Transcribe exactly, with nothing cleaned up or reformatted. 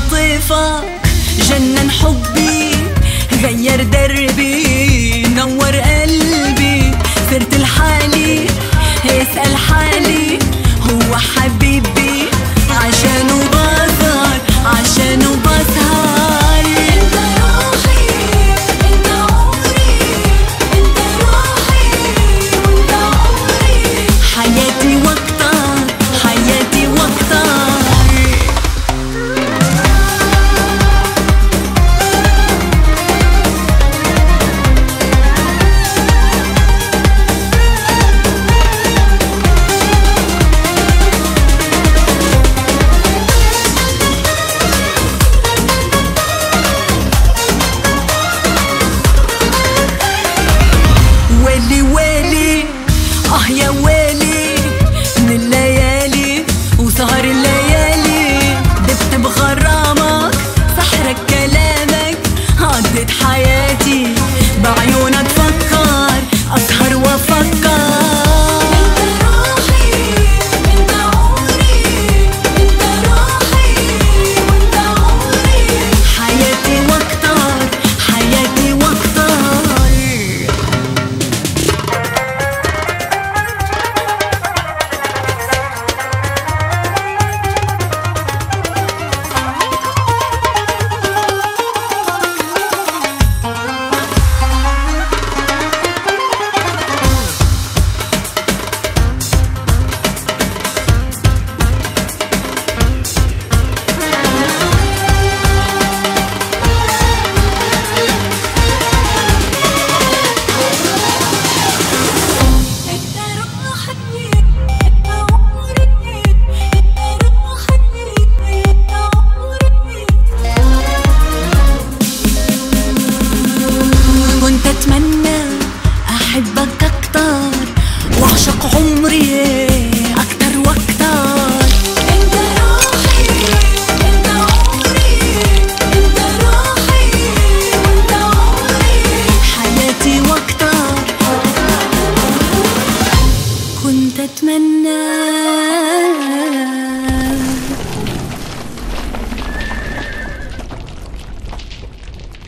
عاطفة جنن حبي غير دربي نور قلبي صرت لحالي اسأل حالي هو حبيبي عشانه بسهر عشانه بسهر انت روحي انت عمري انت روحي وانت عمري حياتي واكتر حياتي واكتر ويلي ويلي اه يا ويلي من الليالي وسهر الليالي دبت بغرامك سحرك كلامك عدت حياتي بعيونك فكر اسهر وافكر انت روحي انت عمري انت روحي وانت عمري حياتي واكتر حياتي واكتر كنت اتمنى احبك اكتر واعشق عمري